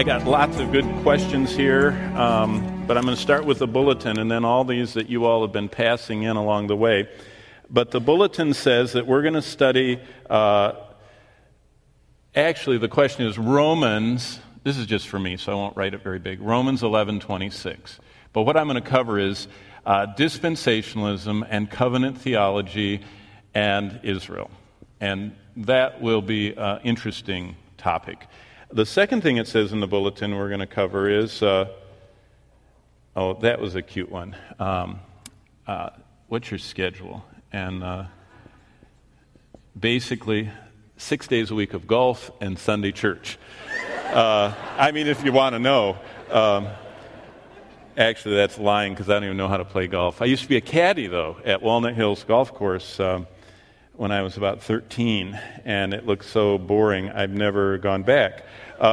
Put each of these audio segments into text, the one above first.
got lots of good questions here, but I'm going to start with the bulletin and then all these that you all have been passing in along the way. But the bulletin says that we're going to study, actually the question is Romans, this is just for me so I won't write it very big, Romans 11:26. But what I'm going to cover is dispensationalism and covenant theology and Israel. And that will be an interesting topic. The second thing it says in the bulletin we're going to cover is, that was a cute one. What's your schedule? And basically, 6 days a week of golf and Sunday church. If you want to know. Actually, that's lying because I don't even know how to play golf. I used to be a caddy, though, at Walnut Hills Golf Course when I was about 13, and it looked so boring, I've never gone back.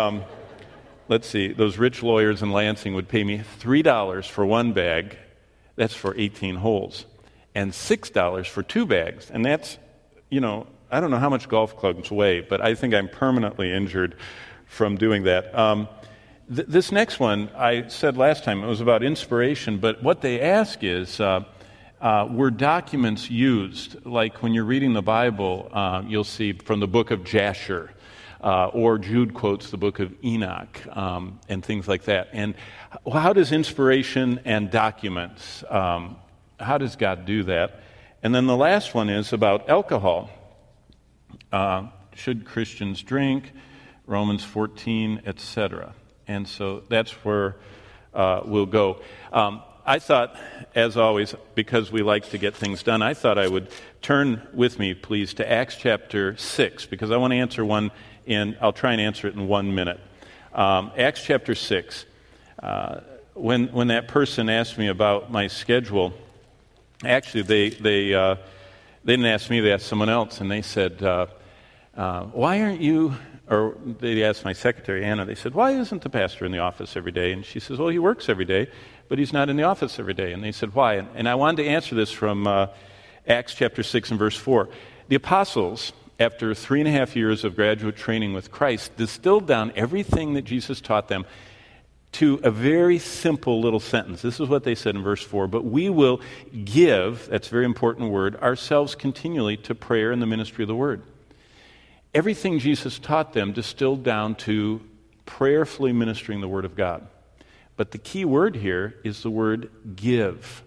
Let's see, those rich lawyers in Lansing would pay me $3 for one bag, that's for 18 holes, and $6 for two bags, and that's, I don't know how much golf clubs weigh, but I think I'm permanently injured from doing that. This next one, I said last time, it was about inspiration, but what they ask is, were documents used? Like when you're reading the Bible, you'll see from the book of Jasher, or Jude quotes the book of Enoch, and things like that. And how does inspiration and documents, how does God do that? And then the last one is about alcohol. Should Christians drink? Romans 14, etc. And so that's where we'll go. I thought, as always, because we like to get things done, I thought I would turn with me, please, to Acts chapter 6, because I want to answer one, and I'll try and answer it in 1 minute. Acts chapter 6. When that person asked me about my schedule, actually they didn't ask me, they asked someone else, and they said, why aren't you... Or they asked my secretary, Anna, they said, why isn't the pastor in the office every day? And she says, well, he works every day, but he's not in the office every day. And they said, why? And I wanted to answer this from Acts chapter 6 and verse 4. The apostles, after 3.5 years of graduate training with Christ, distilled down everything that Jesus taught them to a very simple little sentence. This is what they said in verse 4. But we will give, that's a very important word, ourselves continually to prayer and the ministry of the word. Everything Jesus taught them distilled down to prayerfully ministering the Word of God. But the key word here is the word give.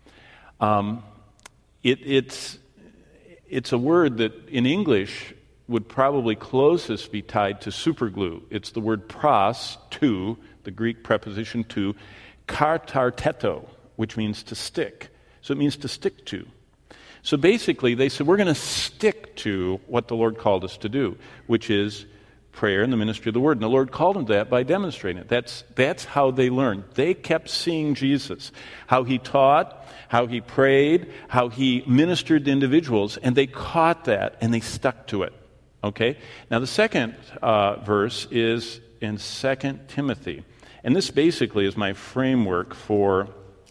It's a word that in English would probably closest be tied to superglue. It's the word pros, to, the Greek preposition to, kartarteto, which means to stick. So it means to stick to. So basically, they said, we're going to stick to what the Lord called us to do, which is prayer and the ministry of the Word. And the Lord called them to that by demonstrating it. That's how they learned. They kept seeing Jesus, how He taught, how He prayed, how He ministered to individuals, and they caught that, and they stuck to it. Okay? Now, the second verse is in 2 Timothy. And this basically is my framework for...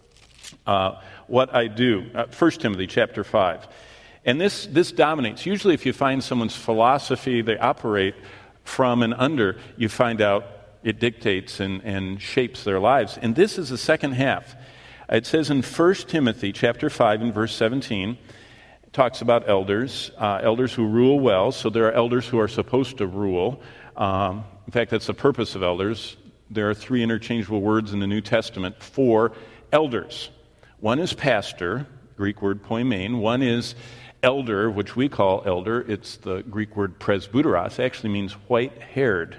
what I do, 1 Timothy chapter 5. And this dominates. Usually if you find someone's philosophy they operate from and under, you find out it dictates and shapes their lives. And this is the second half. It says in 1 Timothy chapter 5 and verse 17, it talks about elders who rule well. So there are elders who are supposed to rule. In fact, that's the purpose of elders. There are 3 interchangeable words in the New Testament for elders. One is pastor, Greek word poimen. One is elder, which we call elder. It's the Greek word presbyteros. It actually means white-haired.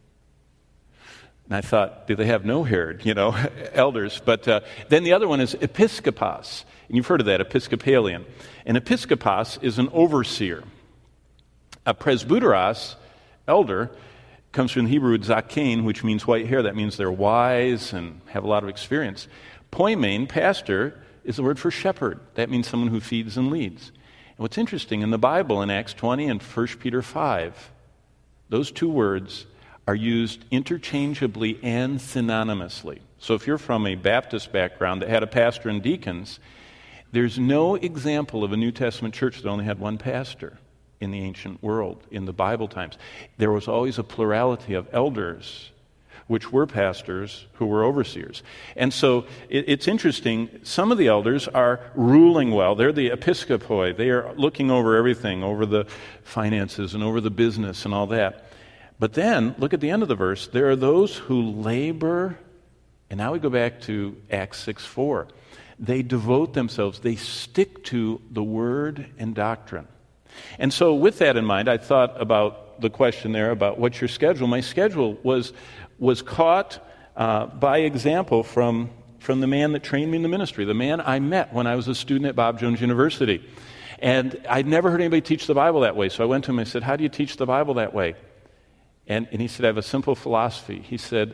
And I thought, do they have no-haired, elders? But then the other one is episkopos. And you've heard of that, Episcopalian. And episkopos is an overseer. A presbyteros, elder, comes from the Hebrew zaken, which means white hair. That means they're wise and have a lot of experience. Poimen, pastor, is the word for shepherd. That means someone who feeds and leads. And what's interesting, in the Bible, in Acts 20 and 1 Peter 5, those two words are used interchangeably and synonymously. So if you're from a Baptist background that had a pastor and deacons, there's no example of a New Testament church that only had one pastor in the ancient world, in the Bible times. There was always a plurality of elders which were pastors who were overseers. And so it's interesting, some of the elders are ruling well. They're the episkopoi. They are looking over everything, over the finances and over the business and all that. But then, look at the end of the verse. There are those who labor, and now we go back to Acts 6:4. They devote themselves, they stick to the word and doctrine. And so with that in mind, I thought about the question there about what's your schedule. My schedule was caught by example from the man that trained me in the ministry, the man I met when I was a student at Bob Jones University. And I'd never heard anybody teach the Bible that way. So I went to him and I said, how do you teach the Bible that way? And he said, I have a simple philosophy. He said,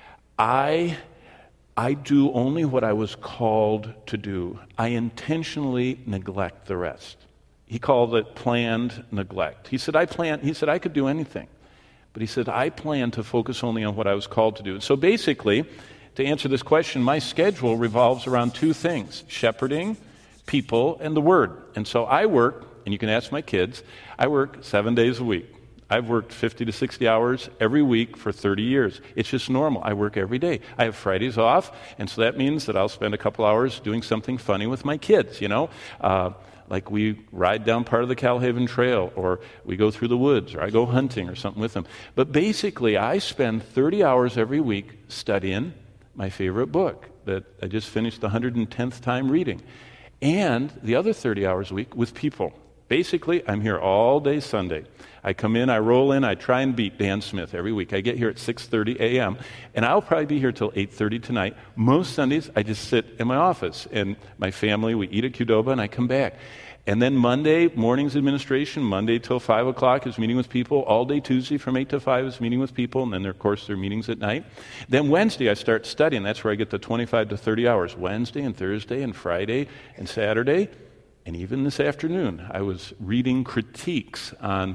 I do only what I was called to do. I intentionally neglect the rest. He called it planned neglect. He said, I could do anything. But he said, I plan to focus only on what I was called to do. And so basically, to answer this question, my schedule revolves around two things: shepherding, people, and the Word. And so I work, and you can ask my kids, I work 7 days a week. I've worked 50 to 60 hours every week for 30 years. It's just normal. I work every day. I have Fridays off, and so that means that I'll spend a couple hours doing something funny with my kids, like we ride down part of the Calhaven Trail, or we go through the woods, or I go hunting or something with them. But basically, I spend 30 hours every week studying my favorite book that I just finished the 110th time reading, and the other 30 hours a week with people. Basically, I'm here all day Sunday. I come in, I roll in, I try and beat Dan Smith every week. I get here at 6:30 a.m., and I'll probably be here till 8:30 tonight. Most Sundays, I just sit in my office, and my family, we eat at Qdoba, and I come back. And then Monday, morning's administration, Monday till 5 o'clock is meeting with people. All day Tuesday from 8 to 5 is meeting with people, and then, of course, there are meetings at night. Then Wednesday, I start studying. That's where I get the 25 to 30 hours. Wednesday and Thursday and Friday and Saturday. And even this afternoon, I was reading critiques on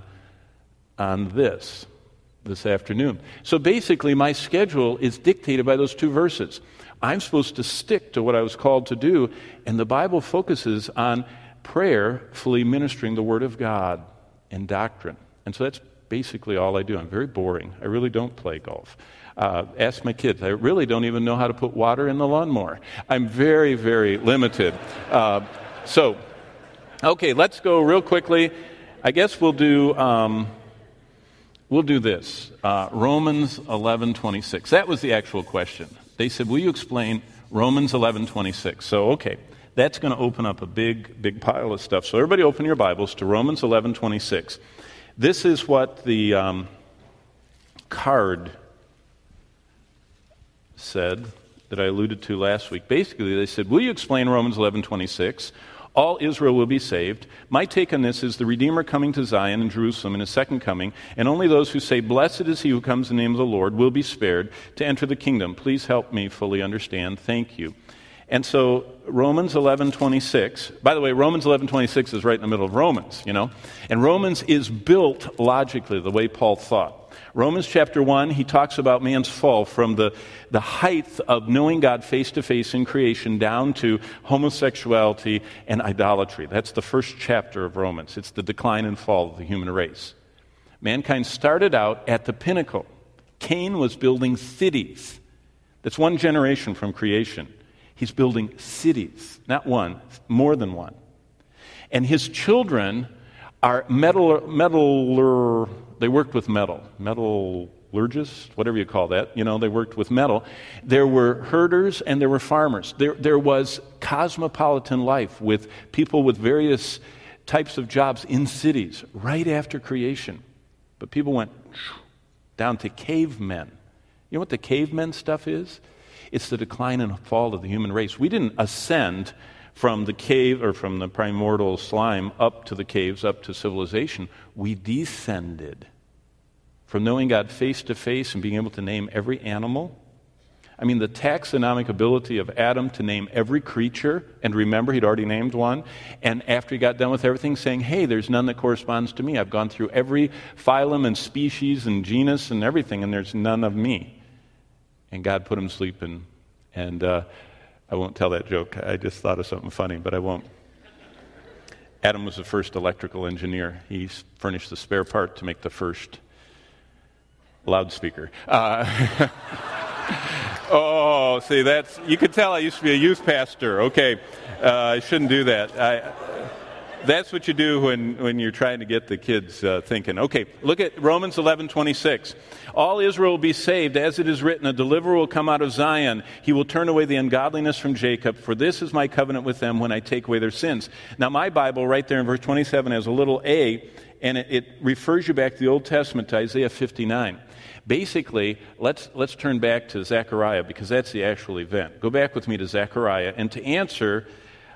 this afternoon. So basically, my schedule is dictated by those two verses. I'm supposed to stick to what I was called to do, and the Bible focuses on prayerfully ministering the Word of God and doctrine. And so that's basically all I do. I'm very boring. I really don't play golf. Ask my kids. I really don't even know how to put water in the lawnmower. I'm very, very limited. Okay, let's go real quickly. I guess we'll do this. Romans 11:26. That was the actual question. They said, will you explain Romans 11:26? So, okay, that's going to open up a big pile of stuff. So everybody open your Bibles to Romans 11:26. This is what the card said that I alluded to last week. Basically, they said, will you explain Romans 11:26? All Israel will be saved. My take on this is the Redeemer coming to Zion and Jerusalem in his second coming, and only those who say, blessed is he who comes in the name of the Lord, will be spared to enter the kingdom. Please help me fully understand. Thank you. And so Romans 11:26, by the way, Romans 11:26 is right in the middle of Romans, and Romans is built logically the way Paul thought. Romans chapter 1, he talks about man's fall from the height of knowing God face to face in creation down to homosexuality and idolatry. That's the first chapter of Romans. It's the decline and fall of the human race. Mankind started out at the pinnacle. Cain was building cities. That's one generation from creation. He's building cities, not one, more than one. And his children are they worked with metallurgists, whatever you call that. They worked with metal. There were herders and there were farmers. There was cosmopolitan life with people with various types of jobs in cities right after creation. But people went down to cavemen. You know what the cavemen stuff is? It's the decline and fall of the human race. We didn't ascend from the cave or from the primordial slime up to the caves, up to civilization. We descended from knowing God face to face and being able to name every animal. I mean, the taxonomic ability of Adam to name every creature, and remember, he'd already named one, and after he got done with everything, saying, hey, there's none that corresponds to me. I've gone through every phylum and species and genus and everything, and there's none of me. And God put him to sleep, and I won't tell that joke. I just thought of something funny, but I won't. Adam was the first electrical engineer. He furnished the spare part to make the first loudspeaker. Oh, see, you can tell I used to be a youth pastor. Okay, I shouldn't do that. That's what you do when you're trying to get the kids thinking. Okay, look at Romans 11:26. All Israel will be saved, as it is written, a deliverer will come out of Zion. He will turn away the ungodliness from Jacob, for this is my covenant with them when I take away their sins. Now, my Bible, right there in verse 27, has a little a, and it refers you back to the Old Testament, to Isaiah 59. Basically, let's turn back to Zechariah, because that's the actual event. Go back with me to Zechariah, and to answer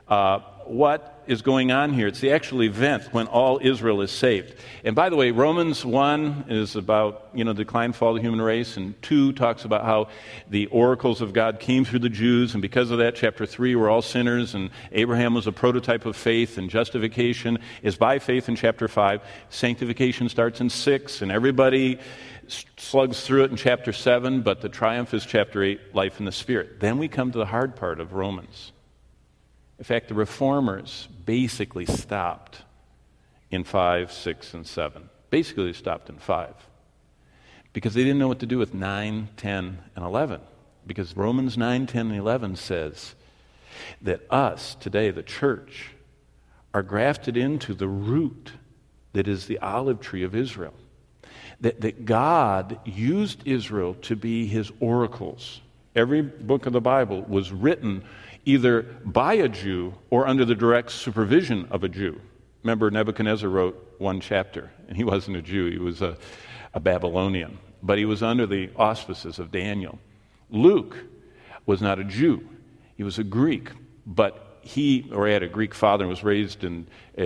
what is going on here, it's the actual event when all Israel is saved. And by the way, Romans 1 is about, the decline, fall of the human race, and 2 talks about how the oracles of God came through the Jews, and because of that, chapter 3, we're all sinners, and Abraham was a prototype of faith, and justification is by faith in chapter 5. Sanctification starts in 6, and everybody slugs through it in chapter 7, but the triumph is chapter 8, life in the Spirit. Then we come to the hard part of Romans. In fact, the reformers basically stopped in 5, 6, and 7. Basically, they stopped in 5 because they didn't know what to do with 9, 10, and 11. Because Romans 9, 10, and 11 says that us, today, the church, are grafted into the root that is the olive tree of Israel. That God used Israel to be his oracles. Every book of the Bible was written either by a Jew or under the direct supervision of a Jew. Remember, Nebuchadnezzar wrote one chapter, and he wasn't a Jew, he was a Babylonian, but he was under the auspices of Daniel. Luke was not a Jew, he was a Greek, but he had a Greek father and was raised in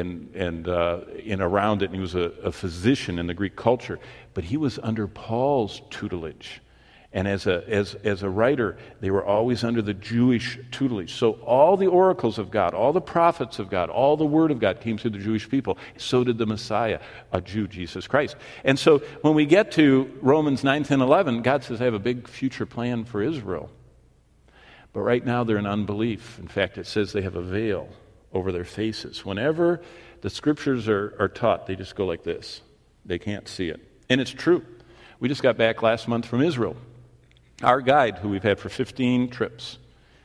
around it, and he was a physician in the Greek culture, but he was under Paul's tutelage. And as a writer, they were always under the Jewish tutelage. So all the oracles of God, all the prophets of God, all the word of God came through the Jewish people. So did the Messiah, a Jew, Jesus Christ. And so when we get to Romans 9, 10, 11, God says, I have a big future plan for Israel. But right now they're in unbelief. In fact, it says they have a veil over their faces. Whenever the scriptures are taught, they just go like this. They can't see it. And it's true. We just got back last month from Israel. Our guide, who we've had for 15 trips,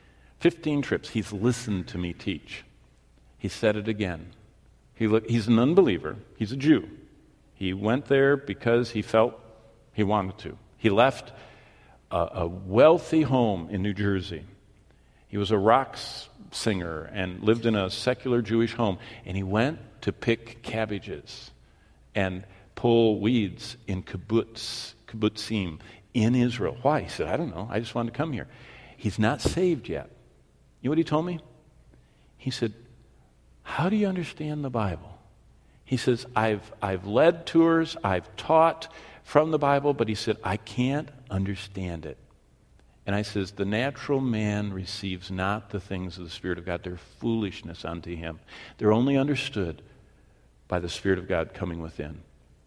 he's listened to me teach. He said it again. He's an unbeliever. He's a Jew. He went there because he felt he wanted to. He left a wealthy home in New Jersey. He was a rock singer and lived in a secular Jewish home. And he went to pick cabbages and pull weeds in kibbutzim, in Israel. Why? He said, I don't know. I just wanted to come here. He's not saved yet. You know what he told me? He said, how do you understand the Bible? He says, I've led tours, I've taught from the Bible, but he said, I can't understand it. And I says, the natural man receives not the things of the Spirit of God. They're foolishness unto him. They're only understood by the Spirit of God coming within.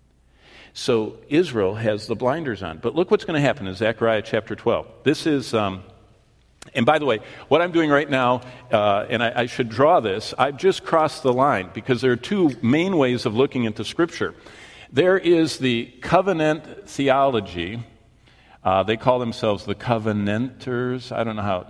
So Israel has the blinders on. But look what's going to happen in Zechariah chapter 12. This is, and by the way, what I'm doing right now, and I should draw this, I've just crossed the line because there are two main ways of looking into Scripture. There is the covenant theology. They call themselves the covenanters. I don't know.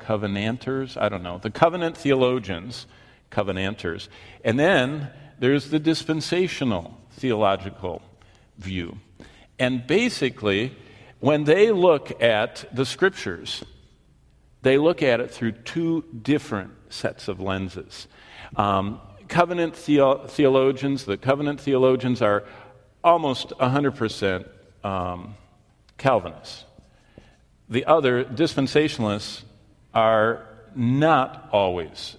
The covenant theologians, covenanters. And then there's the dispensational theological view. And basically, when they look at the Scriptures, they look at it through two different sets of lenses. Covenant theologians, the covenant theologians are almost 100% Calvinists. The other dispensationalists are not always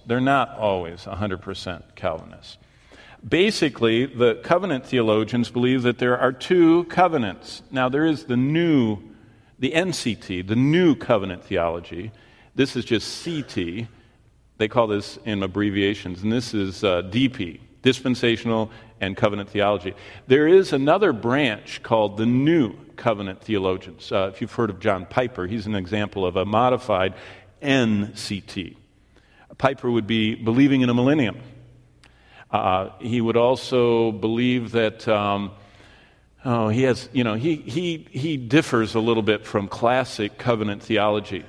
100% Calvinists. Basically, the covenant theologians believe that there are two covenants. Now, there is the NCT, the New Covenant Theology. This is just CT. They call this in abbreviations, and this is DP, Dispensational and Covenant Theology. There is another branch called the New Covenant Theologians. If you've heard of John Piper, he's an example of a modified NCT. Piper would be believing in a millennium. He would also believe that Oh, he has, he differs a little bit from classic covenant theology.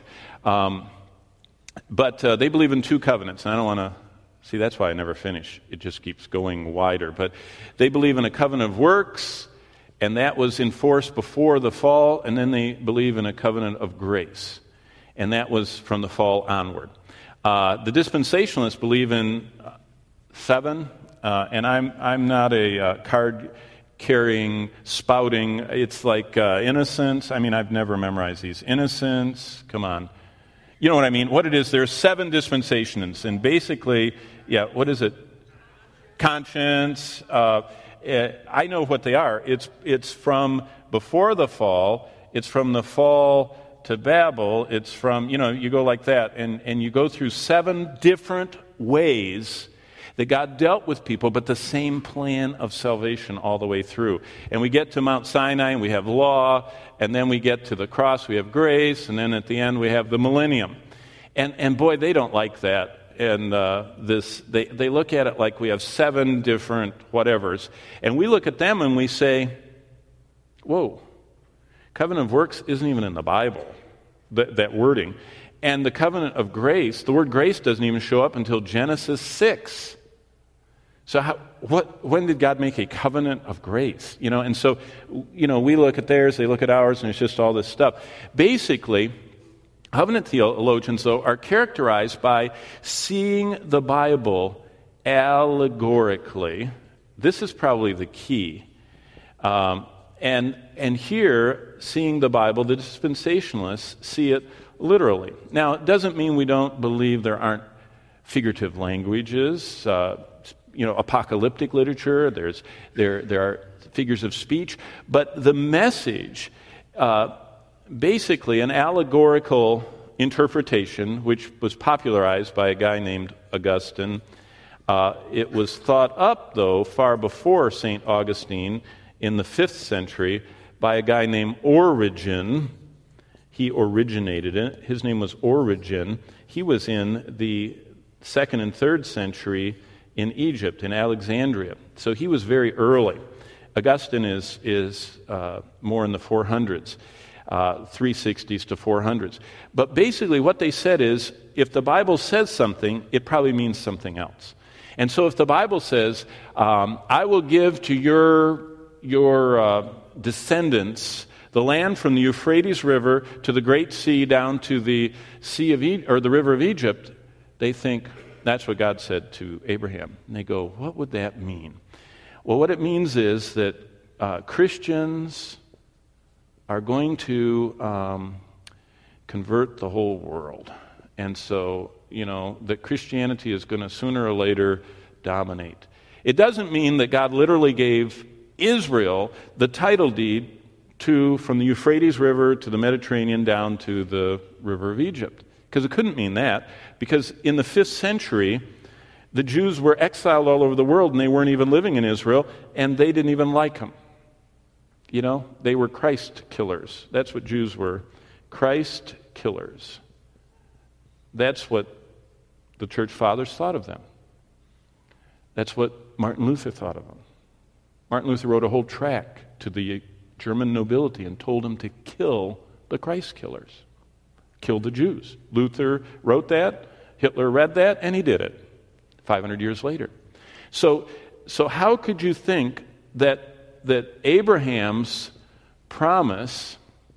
But they believe in two covenants, and I don't want to, see, that's why I never finish. It just keeps going wider. But they believe in a covenant of works, and that was enforced before the fall, and then they believe in a covenant of grace, and that was from the fall onward. The dispensationalists believe in 7, and I'm not a card-carrying, spouting, it's like innocence. I mean, I've never memorized these. Innocence, come on. You know what I mean? What it is, there's 7 dispensations, and basically, what is it? Conscience. I know what they are. It's from before the fall. It's from the fall to Babel. It's from, you go like that, and you go through 7 different ways that God dealt with people, but the same plan of salvation all the way through. And we get to Mount Sinai, and we have law, and then we get to the cross, we have grace, and then at the end we have the millennium. And boy, they don't like that. And they look at it like we have 7 different whatevers. And we look at them and we say, whoa, covenant of works isn't even in the Bible, that wording. And the covenant of grace, the word grace doesn't even show up until Genesis 6. So when did God make a covenant of grace? And so, we look at theirs, they look at ours, and it's just all this stuff. Basically, covenant theologians, though, are characterized by seeing the Bible allegorically. This is probably the key. And here, seeing the Bible, the dispensationalists see it literally. Now, it doesn't mean we don't believe there aren't figurative languages, apocalyptic literature, there are figures of speech, but the message, basically an allegorical interpretation, which was popularized by a guy named Augustine. It was thought up, though, far before St. Augustine in the 5th century by a guy named Origen. He originated it. His name was Origen. He was in the 2nd and 3rd century in Egypt, in Alexandria. So he was very early. Augustine is more in the 400s, 360s to 400s. But basically what they said is, if the Bible says something, it probably means something else. And so if the Bible says, I will give to your descendants the land from the Euphrates River to the Great Sea down to the the River of Egypt, they think that's what God said to Abraham. And they go, what would that mean? Well, what it means is that Christians are going to convert the whole world. And so, that Christianity is going to sooner or later dominate. It doesn't mean that God literally gave Israel the title deed from the Euphrates River to the Mediterranean down to the River of Egypt. Because it couldn't mean that. Because in the 5th century, the Jews were exiled all over the world, and they weren't even living in Israel, and they didn't even like them. They were Christ killers. That's what Jews were. Christ killers. That's what the church fathers thought of them. That's what Martin Luther thought of them. Martin Luther wrote a whole tract to the German nobility and told them to kill the Christ killers. Kill the Jews. Luther wrote that, Hitler read that, and he did it 500 years later. So how could you think that Abraham's promise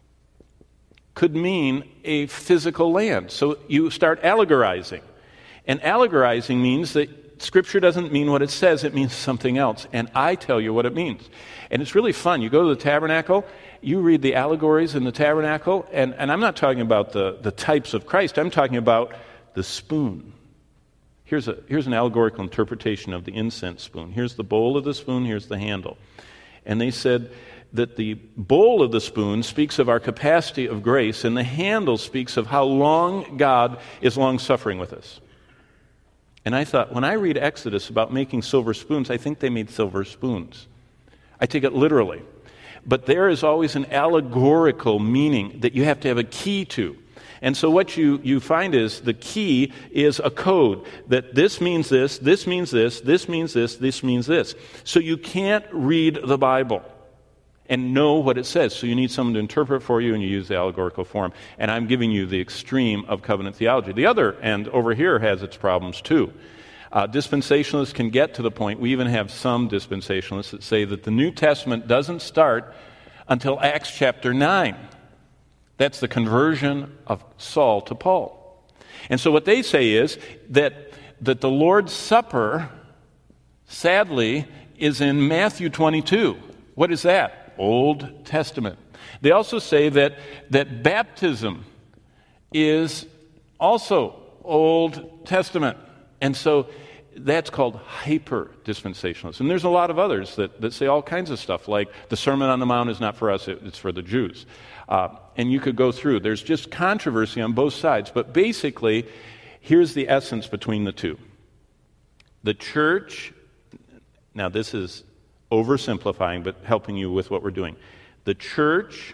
could mean a physical land? So you start allegorizing. And allegorizing means that Scripture doesn't mean what it says, it means something else. And I tell you what it means. And it's really fun. You go to the tabernacle, you read the allegories in the tabernacle, and I'm not talking about the types of Christ, I'm talking about the spoon. Here's an allegorical interpretation of the incense spoon. Here's the bowl of the spoon, here's the handle. And they said that the bowl of the spoon speaks of our capacity of grace, and the handle speaks of how long God is long-suffering with us. And I thought, when I read Exodus about making silver spoons, I think they made silver spoons. I take it literally. But there is always an allegorical meaning that you have to have a key to. And so what you find is the key is a code, that this means this, this means this, this means this, this means this. So you can't read the Bible and know what it says. So you need someone to interpret for you, and you use the allegorical form. And I'm giving you the extreme of covenant theology. The other end over here has its problems too. Dispensationalists can get to the point, we even have some dispensationalists that say that the New Testament doesn't start until Acts chapter 9. That's the conversion of Saul to Paul. And so what they say is that the Lord's Supper, sadly, is in Matthew 22. What is that? Old Testament. They also say that baptism is also Old Testament. And so that's called hyper-dispensationalism. And there's a lot of others that say all kinds of stuff, like the Sermon on the Mount is not for us, it's for the Jews. And you could go through. There's just controversy on both sides. But basically, here's the essence between the two. The church, now this is oversimplifying, but helping you with what we're doing. The church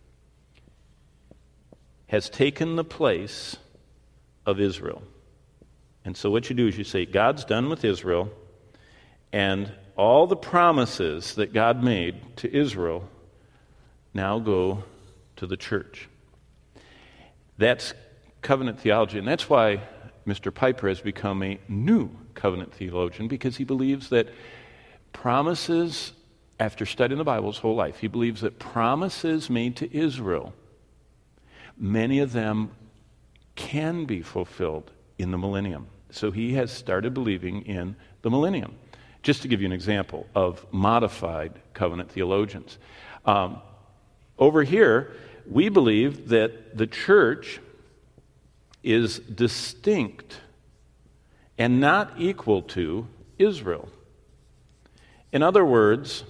has taken the place of Israel. And so what you do is you say, God's done with Israel, and all the promises that God made to Israel now go to the church. That's covenant theology, and that's why Mr. Piper has become a new covenant theologian, because he believes that promises, after studying the Bible his whole life, he believes that promises made to Israel, many of them can be fulfilled in the millennium. So he has started believing in the millennium. Just to give you an example of modified covenant theologians. Over here, we believe that the church is distinct and not equal to Israel. In other words,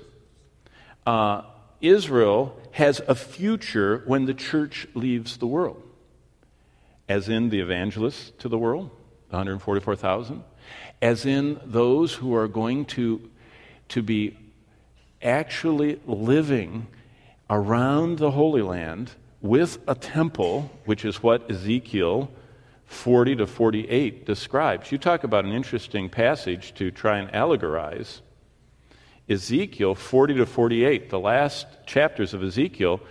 Israel has a future when the church leaves the world. As in the evangelists to the world, the 144,000, as in those who are going to be actually living around the Holy Land with a temple, which is what Ezekiel 40 to 48 describes. You talk about an interesting passage to try and allegorize. Ezekiel 40 to 48, the last chapters of Ezekiel,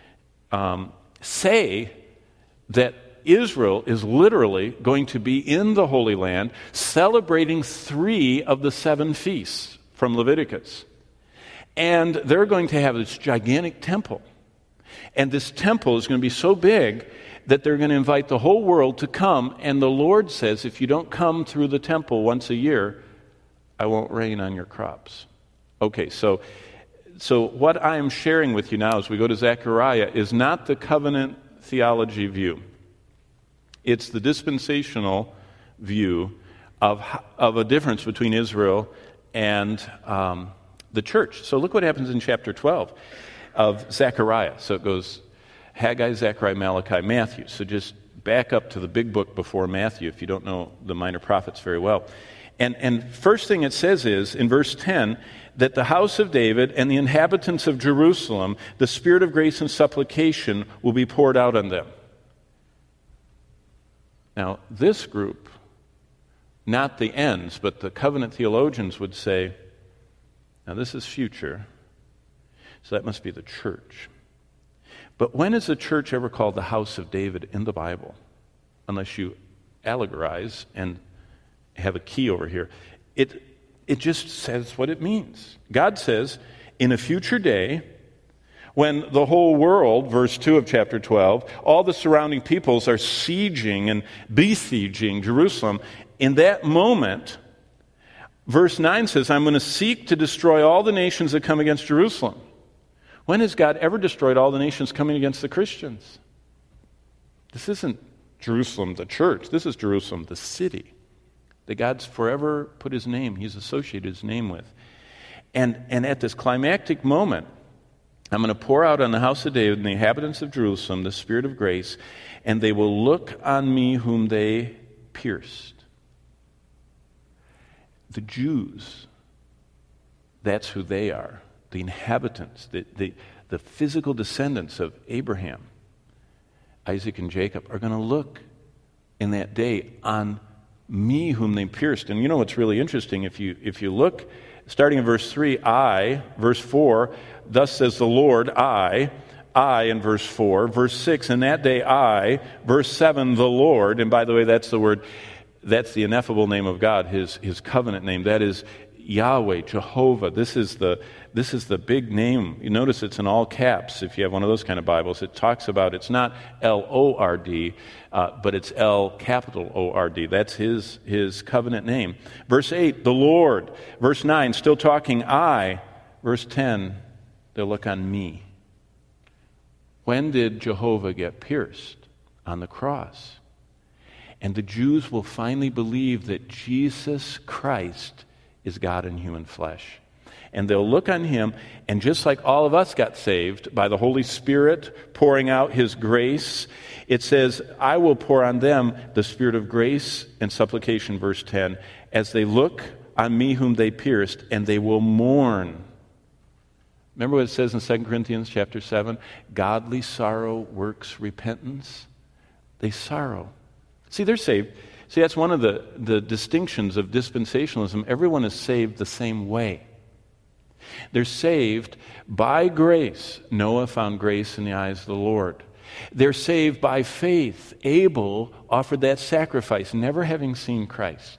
say that Israel is literally going to be in the Holy Land celebrating 3 of the 7 feasts from Leviticus. And they're going to have this gigantic temple. And this temple is going to be so big that they're going to invite the whole world to come. And the Lord says, if you don't come through the temple once a year, I won't rain on your crops. Okay, so what I am sharing with you now as we go to Zechariah is not the covenant theology view. It's the dispensational view of a difference between Israel and the church. So look what happens in chapter 12 of Zechariah. So it goes Haggai, Zechariah, Malachi, Matthew. So just back up to the big book before Matthew if you don't know the minor prophets very well. And first thing it says is, in verse 10, that the house of David and the inhabitants of Jerusalem, the spirit of grace and supplication will be poured out on them. Now, this group, not the ends, but the covenant theologians would say, now this is future, so that must be the church. But when is the church ever called the house of David in the Bible? Unless you allegorize and have a key over here. It just says what it means. God says, in a future day, when the whole world, verse 2 of chapter 12, all the surrounding peoples are sieging and besieging Jerusalem, in that moment, verse 9 says, I'm going to seek to destroy all the nations that come against Jerusalem. When has God ever destroyed all the nations coming against the Christians? This isn't Jerusalem, the church. This is Jerusalem, the city, that God's forever put his name, he's associated his name with. And at this climactic moment, I'm going to pour out on the house of David and the inhabitants of Jerusalem the spirit of grace, and they will look on me whom they pierced. The Jews, that's who they are. The inhabitants, the physical descendants of Abraham, Isaac and Jacob, are going to look in that day on me whom they pierced. And you know what's really interesting? If you look starting in verse 3, I, verse 4, thus says the Lord, I in verse 4, verse 6, in that day I, verse 7, the Lord, and by the way, that's the ineffable name of God, his covenant name, that is Yahweh, Jehovah. This is the big name. You notice it's in all caps if you have one of those kind of Bibles. It talks about, it's not L-O-R-D, but it's L capital O-R-D. That's his covenant name. Verse 8, the Lord. Verse 9, still talking I. Verse 10, they'll look on me. When did Jehovah get pierced? On the cross. And the Jews will finally believe that Jesus Christ is God in human flesh. And they'll look on him, and just like all of us got saved by the Holy Spirit pouring out his grace, it says, I will pour on them the spirit of grace and supplication, verse 10, as they look on me whom they pierced, and they will mourn. Remember what it says in 2 Corinthians chapter 7? Godly sorrow works repentance. They sorrow. See, they're saved. See, that's one of the distinctions of dispensationalism. Everyone is saved the same way. They're saved by grace. Noah found grace in the eyes of the Lord. They're saved by faith. Abel offered that sacrifice, never having seen Christ.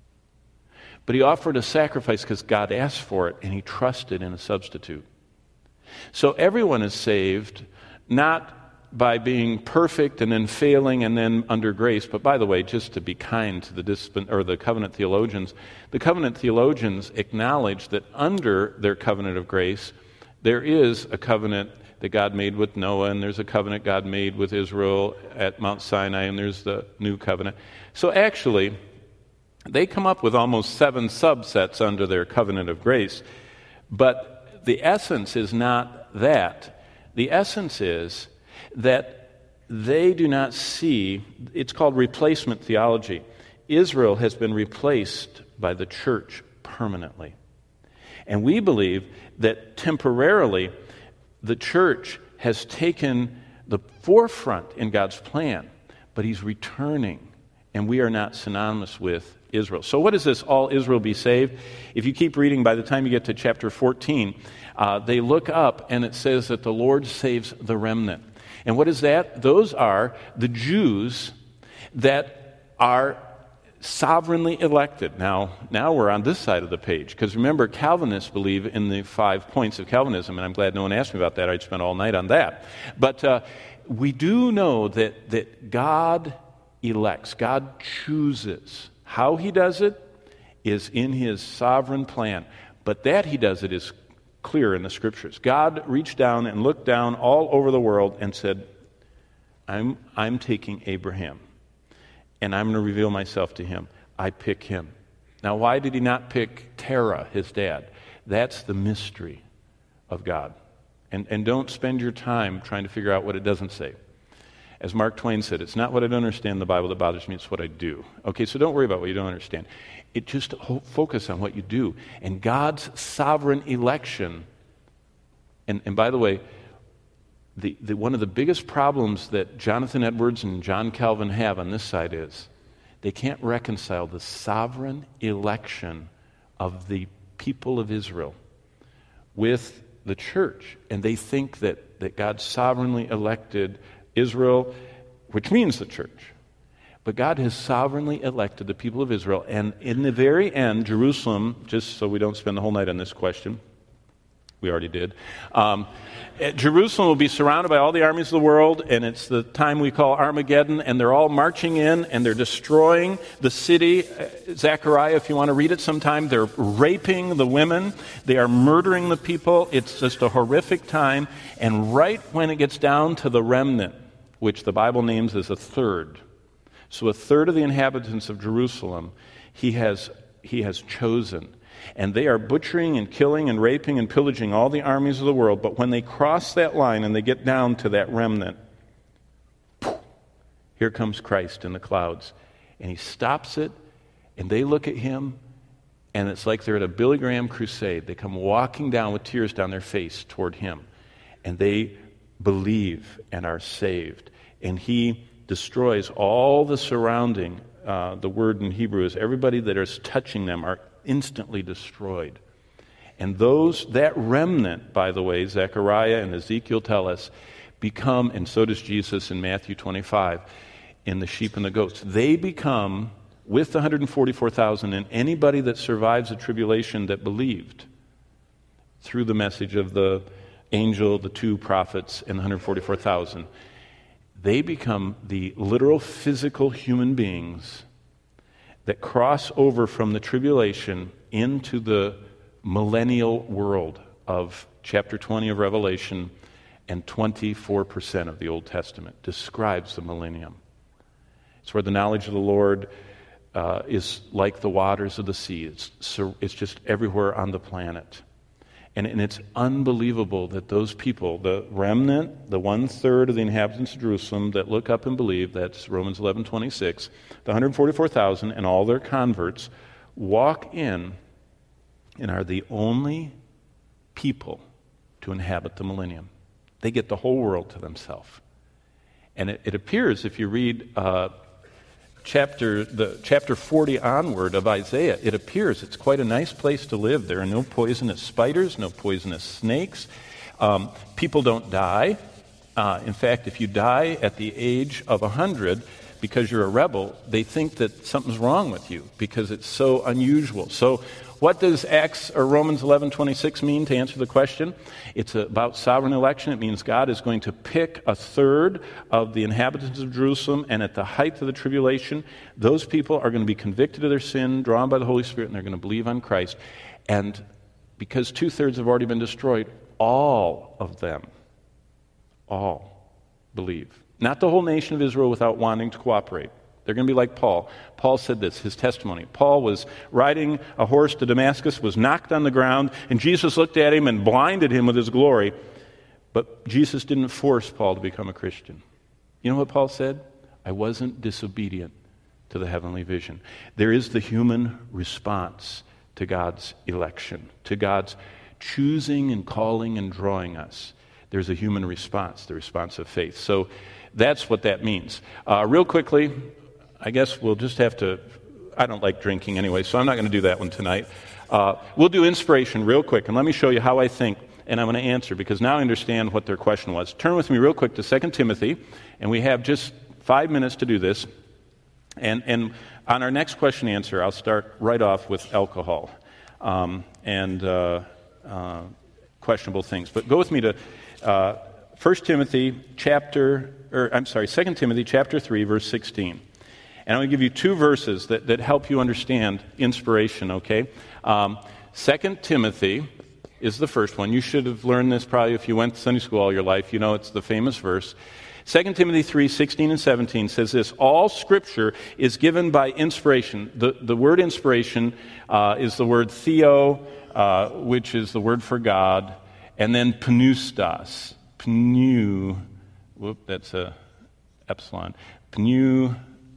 But he offered a sacrifice because God asked for it, and he trusted in a substitute. So everyone is saved, not by being perfect and then failing and then under grace. But by the way, just to be kind to the covenant theologians acknowledge that under their covenant of grace, there is a covenant that God made with Noah, and there's a covenant God made with Israel at Mount Sinai, and there's the new covenant. So actually, they come up with almost 7 subsets under their covenant of grace. But the essence is not that. The essence is that they do not see, it's called replacement theology. Israel has been replaced by the church permanently. And we believe that temporarily the church has taken the forefront in God's plan, but he's returning, and we are not synonymous with Israel. So what is this, all Israel be saved? If you keep reading, by the time you get to chapter 14, they look up and it says that the Lord saves the remnant. And what is that? Those are the Jews that are sovereignly elected. Now we're on this side of the page, because remember, Calvinists believe in the 5 points of Calvinism, and I'm glad no one asked me about that. I'd spent all night on that. But we do know that God elects, God chooses. How he does it is in his sovereign plan. But that he does it is clear in the Scriptures. God reached down and looked down all over the world and said, I'm taking Abraham, and I'm going to reveal myself to him. I pick him. Now, why did he not pick Terah, his dad? That's the mystery of God. And don't spend your time trying to figure out what it doesn't say. As Mark Twain said, it's not what I don't understand in the Bible that bothers me, it's what I do. Okay, so don't worry about what you don't understand. It just focus on what you do. And God's sovereign election, and by the way, one of the biggest problems that Jonathan Edwards and John Calvin have on this side is they can't reconcile the sovereign election of the people of Israel with the church. And they think that God sovereignly elected Israel, which means the church. But God has sovereignly elected the people of Israel. And in the very end, Jerusalem, just so we don't spend the whole night on this question, we already did, Jerusalem will be surrounded by all the armies of the world, and it's the time we call Armageddon, and they're all marching in, and they're destroying the city. Zechariah, if you want to read it sometime, they're raping the women. They are murdering the people. It's just a horrific time. And right when it gets down to the remnant, which the Bible names as a third, so a third of the inhabitants of Jerusalem, he has chosen. And they are butchering and killing and raping and pillaging all the armies of the world. But when they cross that line and they get down to that remnant, here comes Christ in the clouds. And he stops it, and they look at him, and it's like they're at a Billy Graham crusade. They come walking down with tears down their face toward him. And they believe and are saved. And he destroys all the surrounding. The word in Hebrew is everybody that is touching them are instantly destroyed. And that remnant, by the way, Zechariah and Ezekiel tell us, become, and so does Jesus in Matthew 25, in the sheep and the goats. They become, with the 144,000 and anybody that survives the tribulation that believed through the message of the angel, the 2 prophets, and the 144,000, they become the literal physical human beings that cross over from the tribulation into the millennial world of chapter 20 of Revelation, and 24% of the Old Testament describes the millennium. It's where the knowledge of the Lord is like the waters of the sea. It's just everywhere on the planet. And it's unbelievable that those people, the remnant, the 1/3 of the inhabitants of Jerusalem that look up and believe, that's Romans 11:26, the 144,000 and all their converts walk in and are the only people to inhabit the millennium. They get the whole world to themselves. And it appears, if you read chapter 40 onward of Isaiah, it appears it's quite a nice place to live. There are no poisonous spiders, no poisonous snakes. People don't die. In fact, if you die at the age of 100 because you're a rebel, they think that something's wrong with you because it's so unusual. So what does Romans 11:26 mean, to answer the question? It's about sovereign election. It means God is going to pick 1/3 of the inhabitants of Jerusalem, and at the height of the tribulation, those people are going to be convicted of their sin, drawn by the Holy Spirit, and they're going to believe on Christ. And because 2/3 have already been destroyed, all of them, all believe. Not the whole nation of Israel without wanting to cooperate. They're going to be like Paul. Paul said this, his testimony. Paul was riding a horse to Damascus, was knocked on the ground, and Jesus looked at him and blinded him with his glory. But Jesus didn't force Paul to become a Christian. You know what Paul said? I wasn't disobedient to the heavenly vision. There is the human response to God's election, to God's choosing and calling and drawing us. There's a human response, the response of faith. So that's what that means. Real quickly, I guess we'll just have to, I don't like drinking anyway, so I'm not going to do that one tonight. We'll do inspiration real quick, and let me show you how I think, and I'm going to answer, because now I understand what their question was. Turn with me real quick to 2 Timothy, and we have just 5 minutes to do this. And on our next question and answer, I'll start right off with alcohol and questionable things. But go with me to 2 Timothy chapter 3, verse 16. And I'm going to give you 2 verses that help you understand inspiration, okay? 2 Timothy is the first one. You should have learned this probably if you went to Sunday school all your life. You know it's the famous verse. 2 Timothy 3, 16 and 17 says this: all Scripture is given by inspiration. The word inspiration is the word theo, which is the word for God, and then pneustos. That's a epsilon. Pneustos.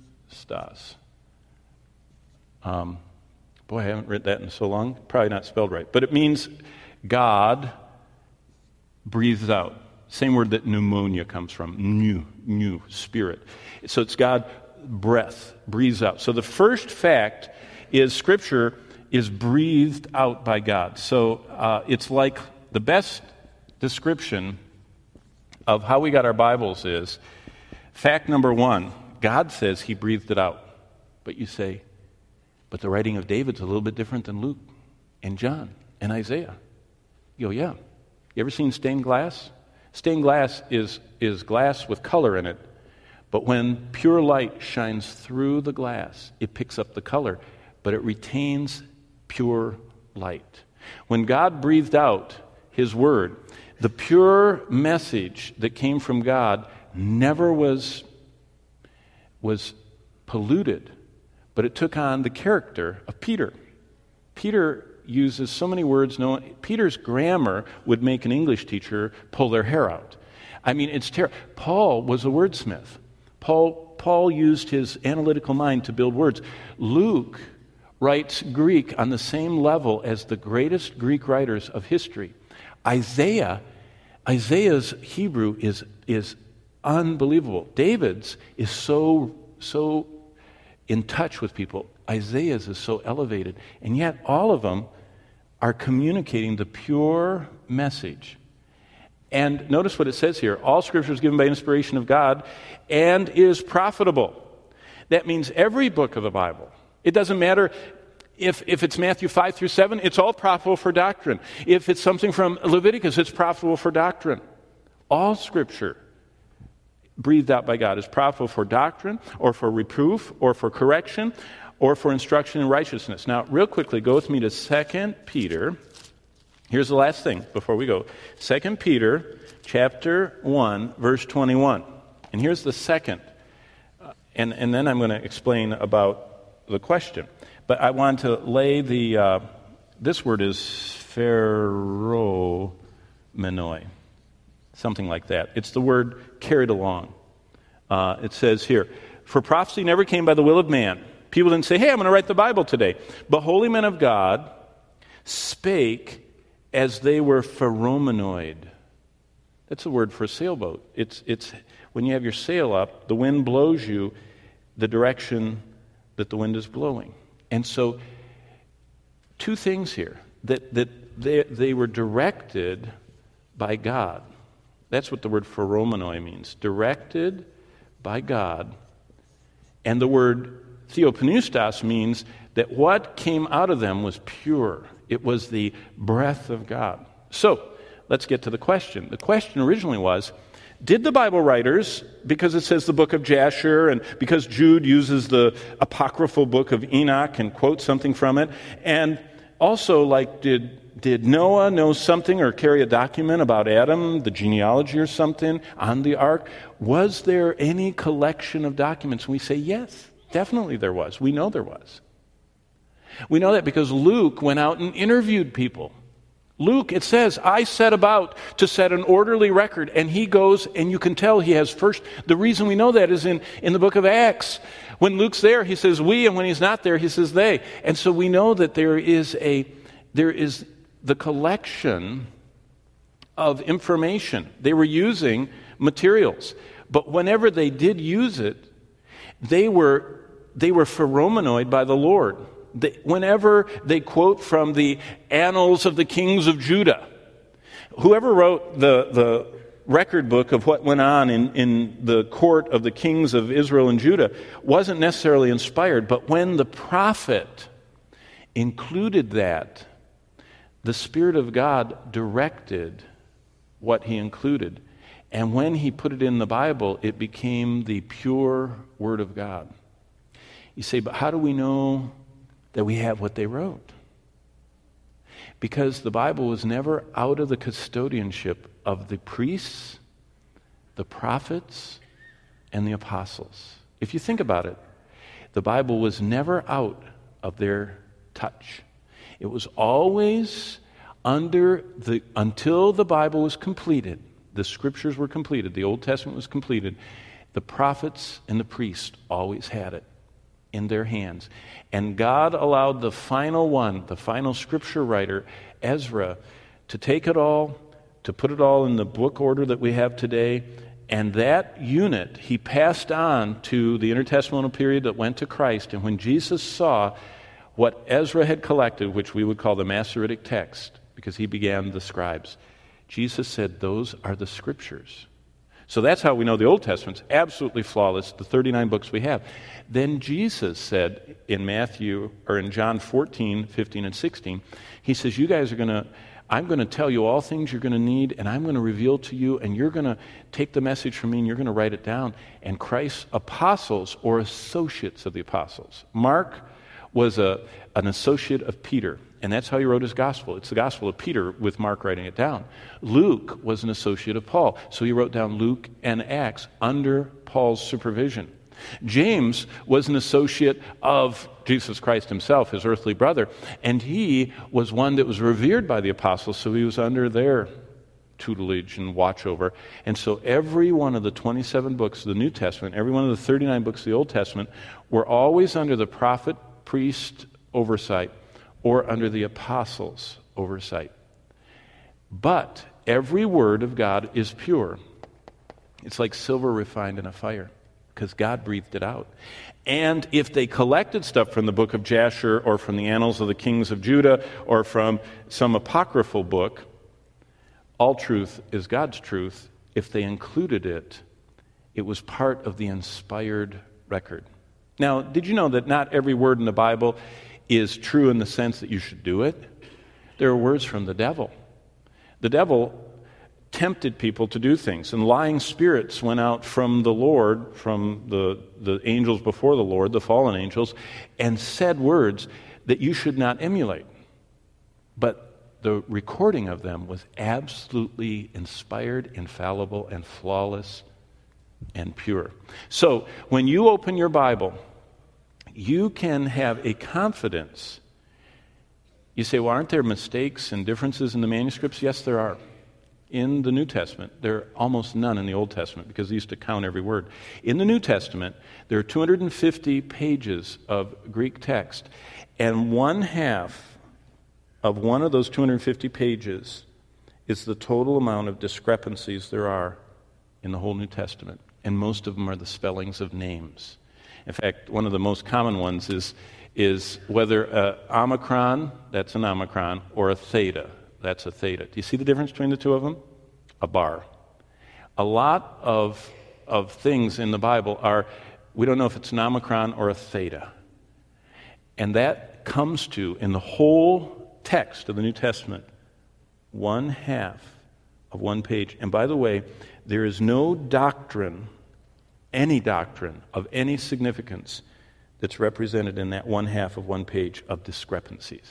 Boy, I haven't read that in so long. Probably not spelled right. But it means God breathes out. Same word that pneumonia comes from. Pneu, spirit. So it's God breath, breathes out. So the first fact is Scripture is breathed out by God. So it's like the best description of how we got our Bibles is, fact number 1, God says He breathed it out. But you say, but the writing of David's a little bit different than Luke and John and Isaiah. You go, yeah. You ever seen stained glass? Stained glass is glass with color in it. But when pure light shines through the glass, it picks up the color, but it retains pure light. When God breathed out His Word, the pure message that came from God never was polluted, but it took on the character of Peter. Peter uses so many words. Peter's grammar would make an English teacher pull their hair out. I mean, it's terrible. Paul was a wordsmith. Paul used his analytical mind to build words. Luke writes Greek on the same level as the greatest Greek writers of history. Isaiah's Hebrew is unbelievable. David's is so in touch with people. Isaiah's is so elevated. And yet all of them are communicating the pure message. And notice what it says here. All Scripture is given by inspiration of God and is profitable. That means every book of the Bible. It doesn't matter if it's Matthew 5 through 7, it's all profitable for doctrine. If it's something from Leviticus, it's profitable for doctrine. All Scripture breathed out by God is profitable for doctrine, or for reproof, or for correction, or for instruction in righteousness. Now, real quickly, go with me to 2 Peter. Here's the last thing before we go. 2 Peter chapter 1, verse 21. And here's the second. And then I'm going to explain about the question. But I want to lay this word is pheromenoi. Something like that. It's the word carried along. It says here, for prophecy never came by the will of man. People didn't say, hey, I'm going to write the Bible today. But holy men of God spake as they were pheromenoid. That's the word for a sailboat. It's when you have your sail up, the wind blows you the direction that the wind is blowing. And so, two things here. That they were directed by God. That's what the word pheromenoi means. Directed by God. And the word theopneustos means that what came out of them was pure. It was the breath of God. So, let's get to the question. The question originally was, did the Bible writers, because it says the book of Jasher, and because Jude uses the apocryphal book of Enoch and quotes something from it, and also, like, did Noah know something or carry a document about Adam, the genealogy or something, on the ark? Was there any collection of documents? And we say, yes, definitely there was. We know there was. We know that because Luke went out and interviewed people. Luke, it says, I set about to set an orderly record, and he goes, and you can tell he has first. The reason we know that is in the book of Acts. When Luke's there, he says we, and when he's not there, he says they. And so we know that there is the collection of information. They were using materials. But whenever they did use it, they were pheromenoid by the Lord. Whenever they quote from the annals of the kings of Judah, whoever wrote the record book of what went on in the court of the kings of Israel and Judah wasn't necessarily inspired, but when the prophet included that, the Spirit of God directed what he included. And when he put it in the Bible, it became the pure Word of God. You say, but how do we know that we have what they wrote? Because the Bible was never out of the custodianship of the priests, the prophets, and the apostles. If you think about it, the Bible was never out of their touch. It was always until the Bible was completed, the Scriptures were completed, the Old Testament was completed, the prophets and the priests always had it in their hands. And God allowed the final Scripture writer, Ezra, to take it all, to put it all in the book order that we have today, and that unit he passed on to the intertestamental period that went to Christ. And when Jesus saw what Ezra had collected, which we would call the Masoretic text, because he began the scribes, Jesus said, those are the Scriptures. So that's how we know the Old Testament's absolutely flawless, the 39 books we have. Then Jesus said in John 14, 15, and 16, he says, I'm going to tell you all things you're going to need, and I'm going to reveal to you, and you're going to take the message from me, and you're going to write it down. And Christ's apostles, or associates of the apostles. Mark was an associate of Peter, and that's how he wrote his gospel. It's the gospel of Peter with Mark writing it down. Luke was an associate of Paul, so he wrote down Luke and Acts under Paul's supervision. James was an associate of Jesus Christ himself, his earthly brother, and he was one that was revered by the apostles, so he was under their tutelage and watch over. And so every one of the 27 books of the New Testament, every one of the 39 books of the Old Testament, were always under the prophet, priest oversight, or under the apostles' oversight. But every word of God is pure. It's like silver refined in a fire. because God breathed it out. And if they collected stuff from the book of Jasher or from the Annals of the Kings of Judah or from some apocryphal book, all truth is God's truth. If they included it, it was part of the inspired record. Now, did you know that not every word in the Bible is true in the sense that you should do it? There are words from the devil. The devil tempted people to do things, and lying spirits went out from the Lord, from the angels before the Lord, the fallen angels, and said words that you should not emulate. But the recording of them was absolutely inspired, infallible, and flawless and pure. So when you open your Bible, you can have a confidence. You say, well, aren't there mistakes and differences in the manuscripts? Yes, there are. In the New Testament, there are almost none in the Old Testament because they used to count every word. In the New Testament, there are 250 pages of Greek text, and one half of one of those 250 pages is the total amount of discrepancies there are in the whole New Testament, and most of them are the spellings of names. In fact, one of the most common ones is whether omicron, that's an omicron, or a theta. That's a theta. Do you see the difference between the two of them? A bar. A lot of things in the Bible are, we don't know if it's an omicron or a theta. And that comes to, in the whole text of the New Testament, one half of one page. And by the way, there is no doctrine, any doctrine of any significance that's represented in that one half of one page of discrepancies.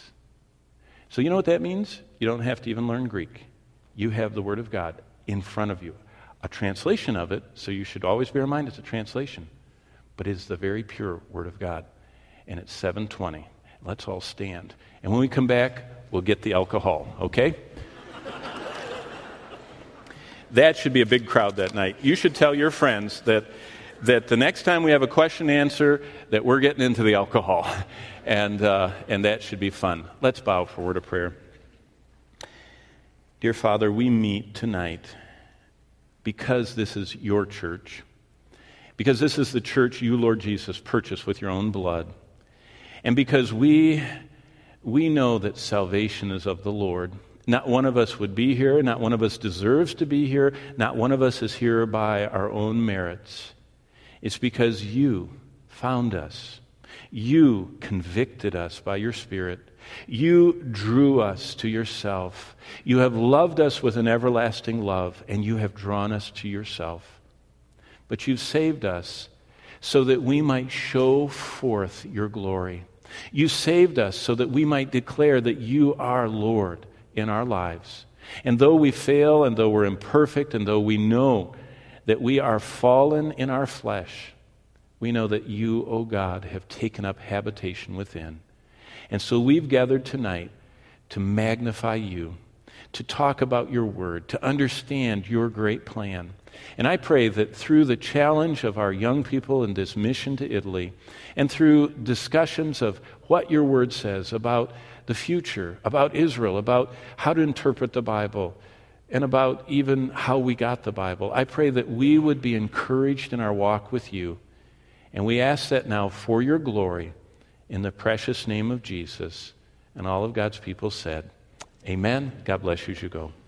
So you know what that means? You don't have to even learn Greek. You have the Word of God in front of you. A translation of it, so you should always bear in mind it's a translation, but it's the very pure Word of God. And it's 7:20. Let's all stand. And when we come back, we'll get the alcohol, okay? That should be a big crowd that night. You should tell your friends that the next time we have a question and answer, that we're getting into the alcohol. And that should be fun. Let's bow for a word of prayer. Dear Father, we meet tonight because this is your church, because this is the church you, Lord Jesus, purchased with your own blood, and because we know that salvation is of the Lord. Not one of us would be here, not one of us deserves to be here, not one of us is here by our own merits. It's because you found us. You convicted us by your Spirit. You drew us to yourself. You have loved us with an everlasting love, and you have drawn us to yourself. But you've saved us so that we might show forth your glory. You saved us so that we might declare that you are Lord in our lives. And though we fail, and though we're imperfect, and though we know that we are fallen in our flesh, we know that you, O God, have taken up habitation within. And so we've gathered tonight to magnify you, to talk about your word, to understand your great plan. And I pray that through the challenge of our young people in this mission to Italy, and through discussions of what your word says about the future, about Israel, about how to interpret the Bible, and about even how we got the Bible, I pray that we would be encouraged in our walk with you. And we ask that now for your glory in the precious name of Jesus. And all of God's people said, amen. God bless you as you go.